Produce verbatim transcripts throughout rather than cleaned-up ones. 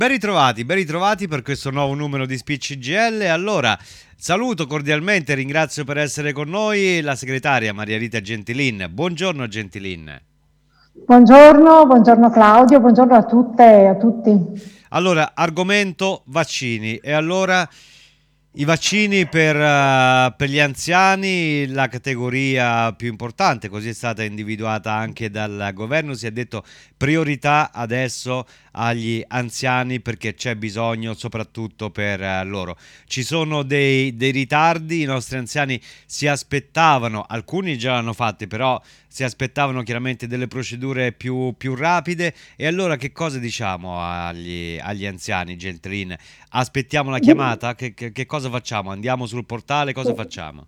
Ben ritrovati, ben ritrovati per questo nuovo numero di Speak C G I L. Allora, saluto cordialmente, ringrazio per essere con noi la segretaria Maria Rita Gentilin. Buongiorno Gentilin. Buongiorno, buongiorno Claudio, buongiorno a tutte e a tutti. Allora, argomento vaccini. E allora, i vaccini per, uh, per gli anziani, la categoria più importante, così è stata individuata anche dal governo, si è detto priorità adesso agli anziani perché c'è bisogno soprattutto per uh, loro. Ci sono dei, dei ritardi, i nostri anziani si aspettavano, alcuni già l'hanno fatti, però si aspettavano chiaramente delle procedure più, più rapide. E allora che cosa diciamo agli, agli anziani, Gentilin? Aspettiamo la chiamata? Che, che, che cosa facciamo? Andiamo sul portale? Cosa facciamo?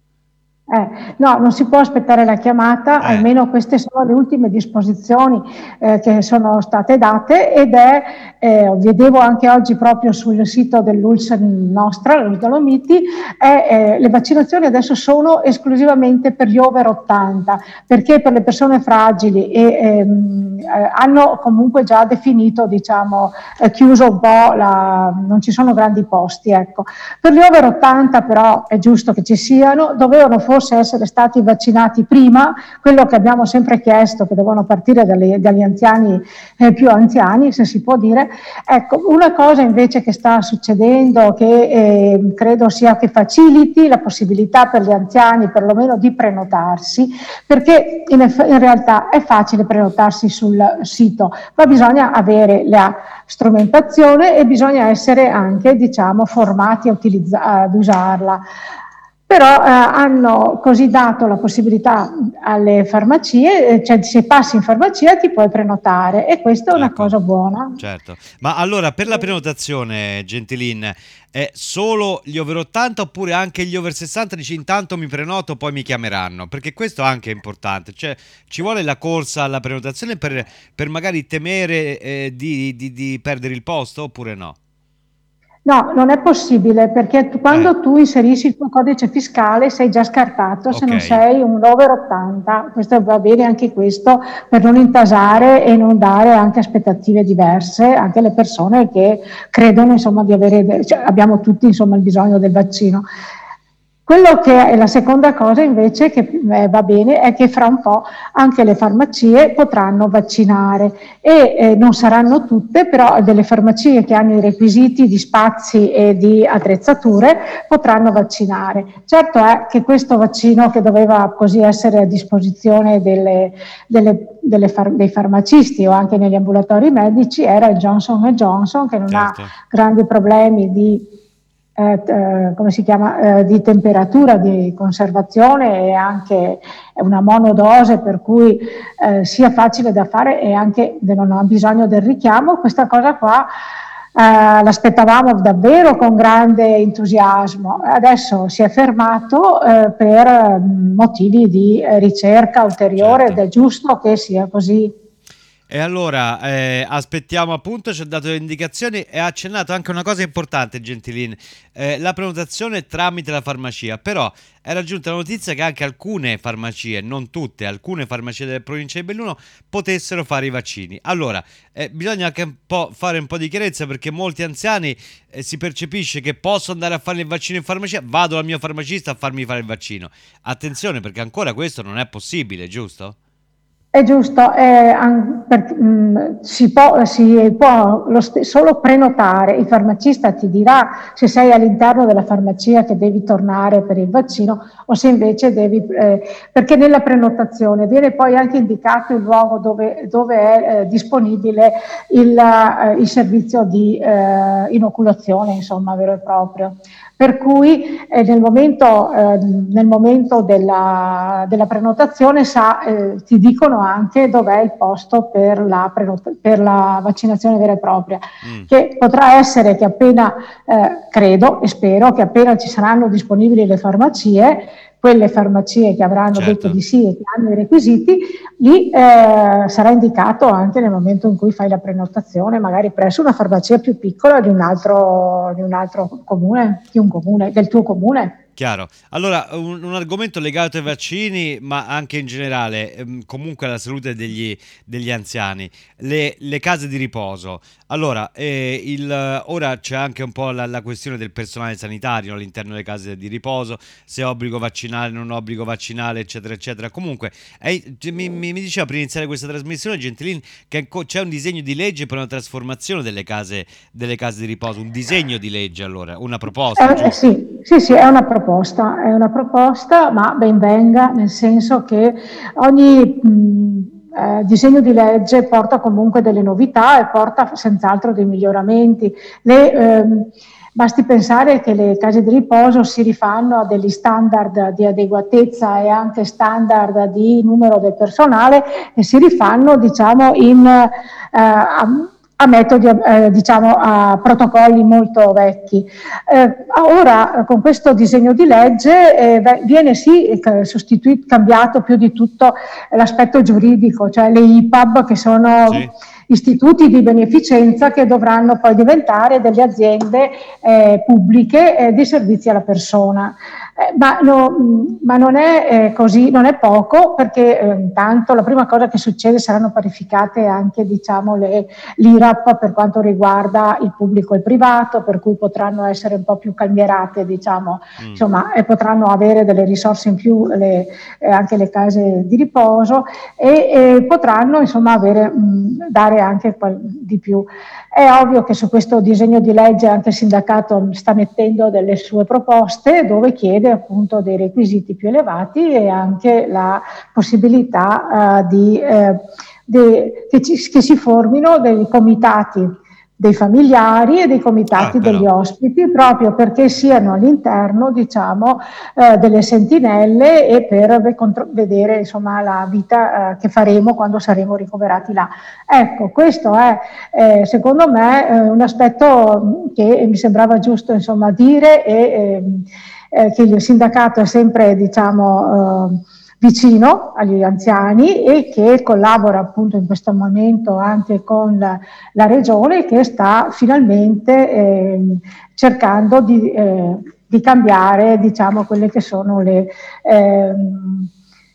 Eh, no, non si può aspettare la chiamata, Eh, almeno queste sono le ultime disposizioni eh, che sono state date ed è, eh, vedevo anche oggi proprio sul sito dell'U L S nostra, la Dolomiti, è, eh, le vaccinazioni adesso sono esclusivamente per gli over ottanta, perché per le persone fragili e ehm, eh, hanno comunque già definito, diciamo, eh, chiuso un po', la, non ci sono grandi posti, ecco. Per gli over ottanta però è giusto che ci siano, dovevano forse essere stati vaccinati prima, quello che abbiamo sempre chiesto, che devono partire dalle, dagli anziani eh, più anziani, se si può dire. Ecco, una cosa invece che sta succedendo, che eh, credo sia che faciliti la possibilità per gli anziani perlomeno di prenotarsi, perché in, in realtà è facile prenotarsi sul sito, ma bisogna avere la strumentazione e bisogna essere anche, diciamo, formati a utilizza- ad usarla. Però eh, hanno così dato la possibilità alle farmacie, eh, cioè se passi in farmacia ti puoi prenotare e questa è una ecco, cosa buona. certo. Ma allora, per la prenotazione, Gentilin, è solo gli over ottanta oppure anche gli over sessanta? Dici intanto mi prenoto, poi mi chiameranno, perché questo anche è importante. Cioè, ci vuole la corsa alla prenotazione per, per magari temere eh, di, di, di perdere il posto oppure no? No, non è possibile perché tu- Eh, quando tu inserisci il tuo codice fiscale sei già scartato se ok. non sei un over ottanta. Questo va bene anche questo per non intasare e non dare anche aspettative diverse anche alle persone che credono insomma di avere, cioè, abbiamo tutti insomma il bisogno del vaccino. Quello che è la seconda cosa invece che eh, va bene è che fra un po' anche le farmacie potranno vaccinare e eh, non saranno tutte, però delle farmacie che hanno i requisiti di spazi e di attrezzature potranno vaccinare. Certo è che questo vaccino che doveva così essere a disposizione delle, delle, delle far, dei farmacisti o anche negli ambulatori medici era il Johnson and Johnson, che non ha Certo, grandi problemi di eh, eh, come si chiama, eh, di temperatura, di conservazione e anche una monodose per cui eh, sia facile da fare e anche non ha bisogno del richiamo. Questa cosa qua eh, l'aspettavamo davvero con grande entusiasmo, adesso si è fermato eh, per motivi di eh, ricerca ulteriore ed certo. è giusto che sia così. E allora eh, aspettiamo, appunto, ci ha dato le indicazioni e ha accennato anche una cosa importante, Gentilin, eh, la prenotazione tramite la farmacia. Però era giunta la notizia che anche alcune farmacie, non tutte, alcune farmacie delle province di Belluno potessero fare i vaccini. Allora, eh, bisogna anche un po' fare un po' di chiarezza, perché molti anziani eh, si percepisce che posso andare a fare il vaccino in farmacia, vado dal mio farmacista a farmi fare il vaccino. Attenzione, perché ancora questo non è possibile, giusto? È giusto, eh, an- per- mh, si può, si può lo st- solo prenotare, il farmacista ti dirà se sei all'interno della farmacia che devi tornare per il vaccino o se invece devi, eh, perché nella prenotazione viene poi anche indicato il luogo dove, dove è eh, disponibile il, eh, il servizio di eh, inoculazione, insomma, vero e proprio. Per cui eh, nel momento, eh, nel momento della, della prenotazione sa, eh, ti dicono anche dov'è il posto per la, prenota- per la vaccinazione vera e propria, Mm, che potrà essere che appena, eh, credo e spero che appena ci saranno disponibili le farmacie, quelle farmacie che avranno detto certo. di sì e che hanno i requisiti, lì eh, sarà indicato anche nel momento in cui fai la prenotazione, magari presso una farmacia più piccola di un altro, di un altro comune, di un comune, del tuo comune. Chiaro. Allora, un, un argomento legato ai vaccini, ma anche in generale, ehm, comunque alla salute degli, degli anziani, le, le case di riposo. Allora, eh, il, ora c'è anche un po' la, la questione del personale sanitario all'interno delle case di riposo, se è obbligo vaccinale, non obbligo vaccinale, eccetera, eccetera. Comunque, eh, mi, mi, mi diceva prima di iniziare questa trasmissione, Gentilini, che co- c'è un disegno di legge per una trasformazione delle case, delle case di riposo, un disegno di legge, allora, una proposta, Eh, eh, giusto? sì, sì, sì, è una proposta, è una proposta, ma ben venga, nel senso che ogni mh, eh, disegno di legge porta comunque delle novità e porta senz'altro dei miglioramenti. Le, ehm, basti pensare che le case di riposo si rifanno a degli standard di adeguatezza e anche standard di numero del personale e si rifanno, diciamo, in, eh, a, a metodi, eh, diciamo, a protocolli molto vecchi. Eh, ora, con questo disegno di legge eh, viene sì sostituito, cambiato più di tutto l'aspetto giuridico, cioè le I P A B, che sono Sì. istituti di beneficenza che dovranno poi diventare delle aziende eh, pubbliche eh, di servizi alla persona. Eh, ma, no, ma non è eh, così, non è poco, perché eh, intanto la prima cosa che succede saranno parificate anche, diciamo, le, l'I R A P per quanto riguarda il pubblico e il privato, per cui potranno essere un po' più calmierate, diciamo, Mm. insomma, e potranno avere delle risorse in più le, eh, anche le case di riposo e, e potranno, insomma, avere, mh, dare anche qual- di più. È ovvio che su questo disegno di legge anche il sindacato sta mettendo delle sue proposte dove chiede appunto dei requisiti più elevati e anche la possibilità uh, di, eh, de, che, ci, che si formino dei comitati dei familiari e dei Ah, comitati degli però. ospiti, proprio perché siano all'interno, diciamo, eh, delle sentinelle e per contro- vedere, insomma, la vita eh, che faremo quando saremo ricoverati là. Ecco, questo è eh, secondo me eh, un aspetto che mi sembrava giusto, insomma, dire e ehm, eh, che il sindacato è sempre, diciamo, eh, vicino agli anziani e che collabora appunto in questo momento anche con la, la regione, che sta finalmente eh, cercando di, eh, di cambiare, diciamo, quelle che sono le ehm,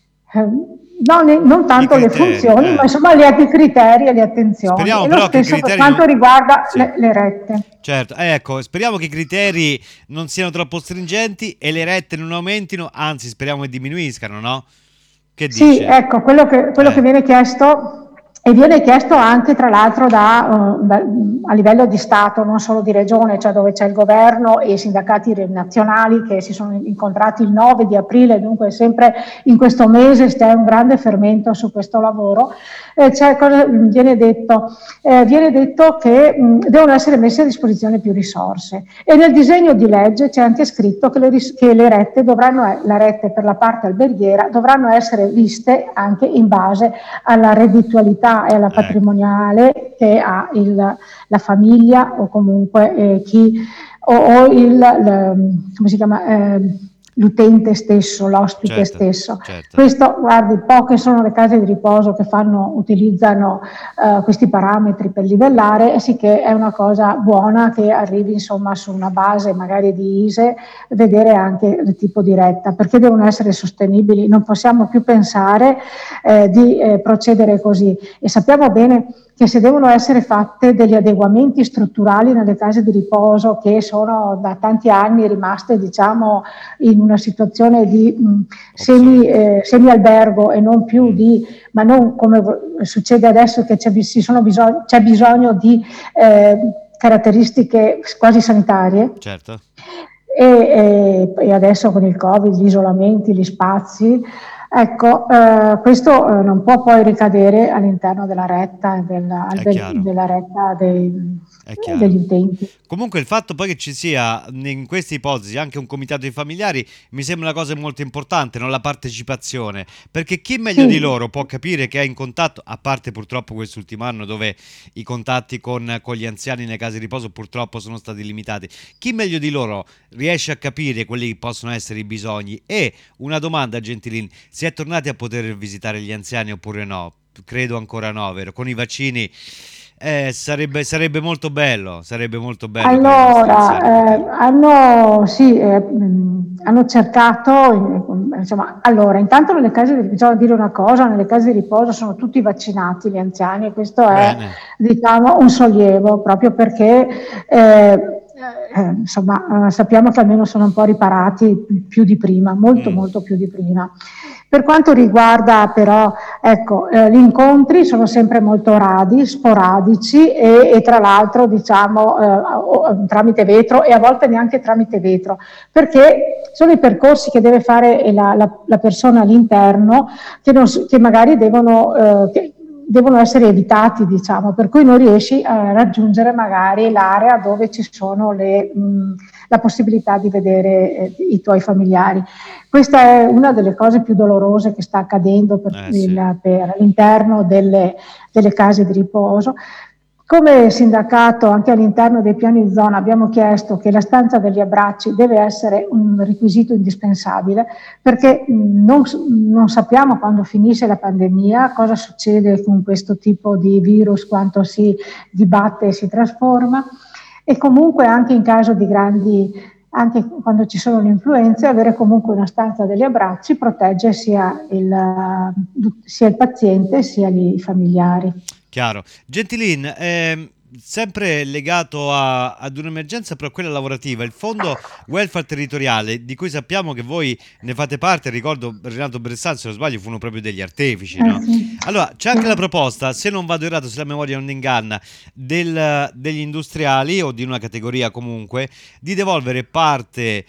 ehm, non, non I tanto le criteri, funzioni, ma eh. insomma le, i criteri e le attenzioni. Speriamo E lo però che i stesso per criteri quanto non... riguarda Sì, le, le rette. certo, eh, ecco, speriamo che i criteri non siano troppo stringenti e le rette non aumentino, anzi speriamo che diminuiscano, no? Che Sì, dice? ecco, quello che, quello che Eh, viene chiesto e viene chiesto anche tra l'altro da, uh, da- a livello di Stato, non solo di regione, cioè dove c'è il governo e i sindacati nazionali che si sono incontrati il nove di aprile, dunque sempre in questo mese c'è un grande fermento su questo lavoro. Eh, c'è, cosa, viene, detto, eh, viene detto che mh, devono essere messe a disposizione più risorse e nel disegno di legge c'è anche scritto che le, ris- che le rette dovranno, la rette per la parte alberghiera dovranno essere viste anche in base alla redditualità e alla ecco, patrimoniale che ha il, la famiglia o comunque eh, chi o, o il, il, come si chiama, eh, l'utente stesso, l'ospite certo, stesso. certo. Questo, guardi, poche sono le case di riposo che fanno, utilizzano eh, questi parametri per livellare, e sì che è una cosa buona che arrivi, insomma, su una base magari di I S E E, vedere anche il tipo di retta, perché devono essere sostenibili, non possiamo più pensare eh, di eh, procedere così e sappiamo bene che se devono essere fatte degli adeguamenti strutturali nelle case di riposo che sono da tanti anni rimaste, diciamo, in una situazione di mh, semi, Obsoleto. eh, semi-albergo e non più Mm, di, ma non come succede adesso che c'è, ci sono bisog- c'è bisogno di eh, caratteristiche quasi sanitarie. certo. E, e, e adesso con il Covid, gli isolamenti, gli spazi, ecco, eh, questo eh, non può poi ricadere all'interno della retta, della, È del- chiaro. della retta dei- È degli chiaro. utenti. Comunque il fatto poi che ci sia in queste ipotesi anche un comitato di familiari mi sembra una cosa molto importante, non la partecipazione, perché chi meglio di Sì, loro può capire che è in contatto, a parte purtroppo quest'ultimo anno dove i contatti con, con gli anziani nelle case di riposo purtroppo sono stati limitati, chi meglio di loro riesce a capire quelli che possono essere i bisogni? E una domanda, Gentilini, si è tornati a poter visitare gli anziani oppure no? Credo ancora no, vero? Con i vaccini eh, sarebbe, sarebbe molto bello, sarebbe molto bello per i nostri anziani allora, eh, poter. hanno, sì, eh, mh, hanno cercato, insomma, allora, intanto nelle case di, bisogna dire una cosa, nelle case di riposo sono tutti vaccinati gli anziani e questo è, Bene. diciamo, un sollievo, proprio perché eh, eh, insomma, eh, sappiamo che almeno sono un po' riparati più di prima, molto Mm. molto più di prima. Per quanto riguarda però, ecco, eh, gli incontri sono sempre molto radi, sporadici e, e tra l'altro diciamo eh, o- tramite vetro e a volte neanche tramite vetro, perché sono i percorsi che deve fare la, la, la persona all'interno che, non, s- che magari devono, eh, che devono essere evitati, diciamo, per cui non riesci a raggiungere magari l'area dove ci sono le, mh, la possibilità di vedere eh, i tuoi familiari. Questa è una delle cose più dolorose che sta accadendo per, Eh sì. il, per all'interno delle, delle case di riposo. Come sindacato, anche all'interno dei piani di zona, abbiamo chiesto che la stanza degli abbracci deve essere un requisito indispensabile perché non, non sappiamo quando finisce la pandemia, cosa succede con questo tipo di virus, quanto si dibatte e si trasforma e comunque anche in caso di grandi, anche quando ci sono le influenze, avere comunque una stanza degli abbracci protegge sia il, sia il paziente sia i familiari. Chiaro. Gentilin, ehm, sempre legato a- ad un'emergenza, però quella lavorativa, il fondo welfare territoriale, di cui sappiamo che voi ne fate parte, ricordo Renato Bressan, se non sbaglio, fu uno proprio degli artefici, Eh no? sì. Allora, c'è anche la proposta, se non vado errato, se la memoria non inganna, del- degli industriali o di una categoria comunque, di devolvere parte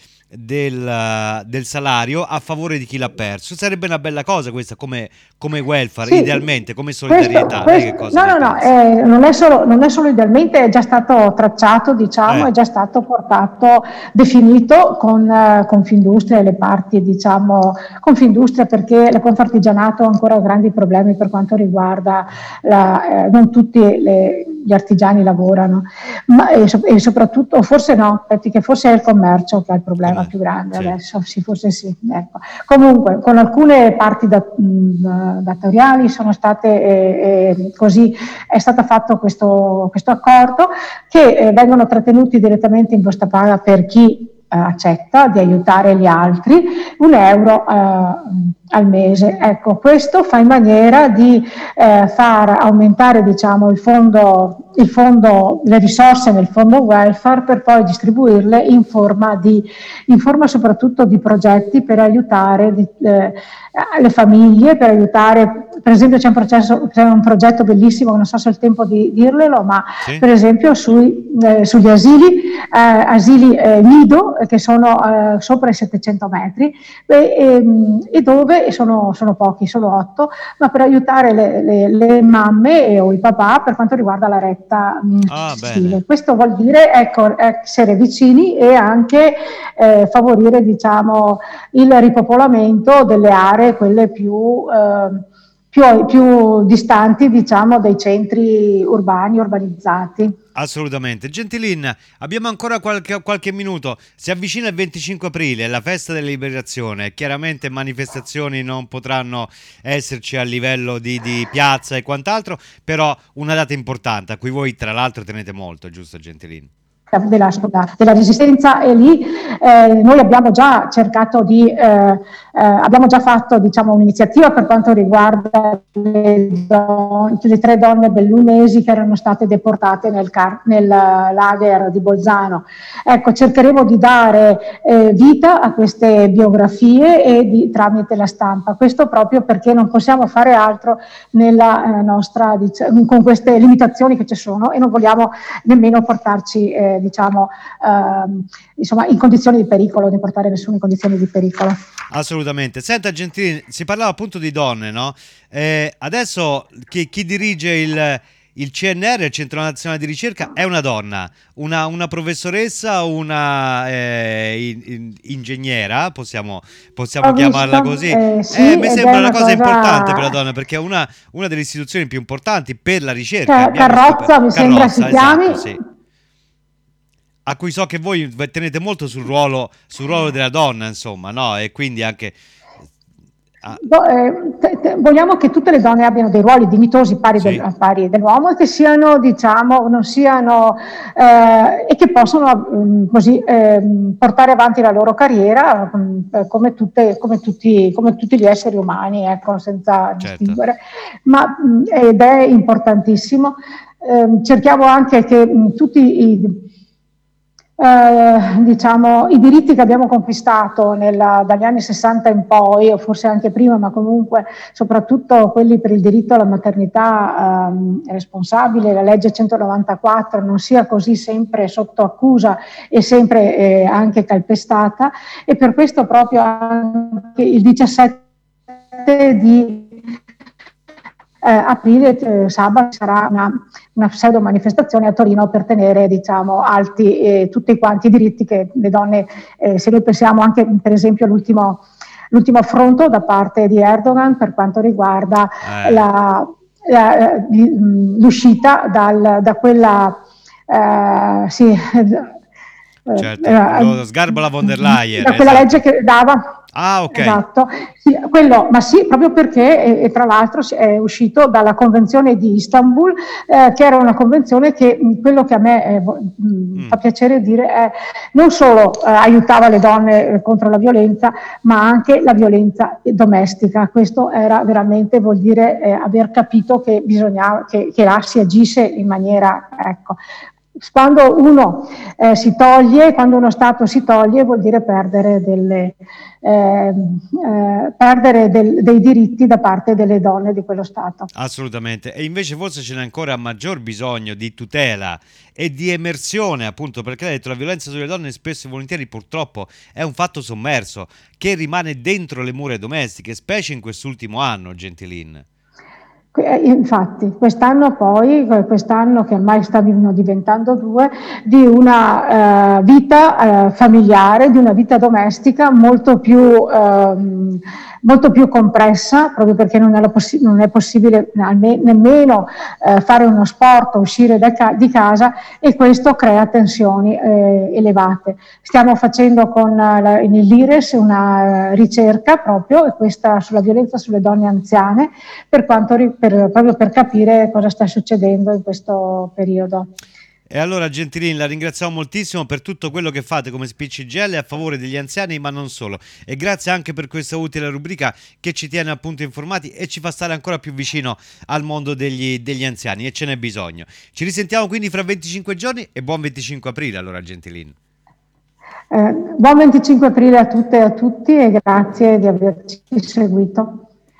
del, del salario a favore di chi l'ha perso. Sarebbe una bella cosa questa come, come welfare, Sì, idealmente, come questo, solidarietà. Lei che questo, cosa no, ne no, no, pensa? eh, non, è solo, non è solo idealmente, è già stato tracciato, diciamo, Eh, è già stato portato, definito con eh, Confindustria e le parti, diciamo, Confindustria perché la Confartigianato ha ancora grandi problemi per quanto riguarda, la, eh, non tutti le, gli artigiani lavorano, ma e, so- e soprattutto, forse no, perché forse è il commercio che ha il problema come? più grande Sì. adesso, sì, forse sì, ecco. Comunque, con alcune parti da, mh, datoriali sono state eh, eh, così, è stato fatto questo, questo accordo che eh, vengono trattenuti direttamente in busta paga per chi eh, accetta di aiutare gli altri, un euro eh, al mese. Ecco, questo fa in maniera di eh, far aumentare diciamo, il fondo, il fondo, le risorse nel fondo welfare per poi distribuirle in forma, di, in forma soprattutto di progetti per aiutare di, eh, le famiglie, per aiutare, per esempio c'è un, processo, c'è un progetto bellissimo, non so se ho il tempo di dirvelo, ma Sì? per esempio sui, eh, sugli asili, eh, asili eh, nido che sono eh, sopra i settecento metri e, e, e dove e sono, sono pochi, sono otto, ma per aiutare le, le, le mamme e, o i papà per quanto riguarda la retta Ah, bene. mensile. Questo vuol dire ecco, essere vicini e anche eh, favorire diciamo, il ripopolamento delle aree, quelle più, eh, più, più distanti diciamo, dai centri urbani, urbanizzati. Assolutamente. Gentilin, abbiamo ancora qualche, qualche minuto. Si avvicina il venticinque aprile, la festa della liberazione. Chiaramente manifestazioni non potranno esserci a livello di, di piazza e quant'altro, però una data importante a cui voi tra l'altro tenete molto, giusto Gentilin? Della, della resistenza e lì eh, noi abbiamo già cercato di eh, eh, abbiamo già fatto diciamo un'iniziativa per quanto riguarda le, don- le tre donne bellunesi che erano state deportate nel, car- nel lager di Bolzano. Ecco, cercheremo di dare eh, vita a queste biografie e di, tramite la stampa, questo proprio perché non possiamo fare altro nella eh, nostra diciamo, con queste limitazioni che ci sono e non vogliamo nemmeno portarci eh, diciamo, ehm, insomma, in condizioni di pericolo, di portare nessuno in condizioni di pericolo. Assolutamente. Senta Gentilini, si parlava appunto di donne, no? Eh, adesso chi, chi dirige il, il C N R, il Centro Nazionale di Ricerca, è una donna, una, una professoressa, una eh, in- in- ingegnera, possiamo, possiamo Ho chiamarla visto, così. eh, Eh, sì, mi ed è sembra una una cosa importante per la cosa, donna, perché è una, una delle istituzioni più importanti per la ricerca. Ca- Abbiamo scoperto. Carrozza mi sembra si Carrozza, chiami. esatto, sì. A cui so che voi tenete molto sul ruolo, sul ruolo della donna, insomma, no? E quindi anche Ah, Do- eh, te- te- vogliamo che tutte le donne abbiano dei ruoli dignitosi pari, del- sì, pari dell'uomo e che siano, diciamo, non siano eh, e che possono mm, così ehm, portare avanti la loro carriera mm, eh, come, tutte, come, tutti, come tutti gli esseri umani, ecco, senza certo. distinguere. Ma, mm, ed è importantissimo. Ehm, cerchiamo anche che mh, tutti i, eh, diciamo, i diritti che abbiamo conquistato nella- dagli anni sessanta in poi, o forse anche prima, ma comunque soprattutto quelli per il diritto alla maternità ehm, responsabile, la legge centonovantaquattro, non sia così sempre sotto accusa e sempre eh, anche calpestata, e per questo proprio anche il diciassette di eh, aprile, eh, sabato, sarà una, una pseudo manifestazione a Torino per tenere, diciamo, alti eh, tutti quanti i diritti che le donne, eh, se noi pensiamo anche per esempio all'ultimo l'ultimo affronto da parte di Erdogan per quanto riguarda Eh, la, la, l'uscita dal, da quella eh, sì, eh, certo, eh, lo sgarbo la von der Leyen, da quella legge esatto. che dava, Ah, ok. esatto, sì, quello, ma sì, proprio perché, e, e tra l'altro è uscito dalla Convenzione di Istanbul, eh, che era una convenzione che mh, quello che a me eh, mh, fa Mm. piacere dire è non solo eh, aiutava le donne eh, contro la violenza, ma anche la violenza domestica. Questo era veramente, vuol dire eh, aver capito che bisognava, che, che là si agisse in maniera, ecco. Quando uno eh, si toglie, quando uno Stato si toglie, vuol dire perdere, delle, eh, eh, perdere del, dei diritti da parte delle donne di quello Stato. Assolutamente, e invece forse ce n'è ancora maggior bisogno di tutela e di emersione, appunto perché hai detto la violenza sulle donne spesso e volentieri purtroppo è un fatto sommerso che rimane dentro le mura domestiche, specie in quest'ultimo anno, Gentilin. Eh, Infatti, quest'anno poi, eh, quest'anno che ormai stanno diventando due, di una eh, vita eh, familiare, di una vita domestica molto più, ehm, molto più compressa, proprio perché non è, la possi- non è possibile alme- nemmeno eh, fare uno sport, uscire da ca- di casa, e questo crea tensioni eh, elevate. Stiamo facendo con eh, la, nell'I R E S una eh, ricerca proprio, e questa sulla violenza sulle donne anziane, per quanto, per, proprio per capire cosa sta succedendo in questo periodo. E allora Gentilin, la ringraziamo moltissimo per tutto quello che fate come S P C G L a favore degli anziani, ma non solo. E grazie anche per questa utile rubrica che ci tiene appunto informati e ci fa stare ancora più vicino al mondo degli, degli anziani, e ce n'è bisogno. Ci risentiamo quindi fra venticinque giorni e buon venticinque aprile allora Gentilin. Eh, buon venticinque aprile a tutte e a tutti e grazie di averci seguito.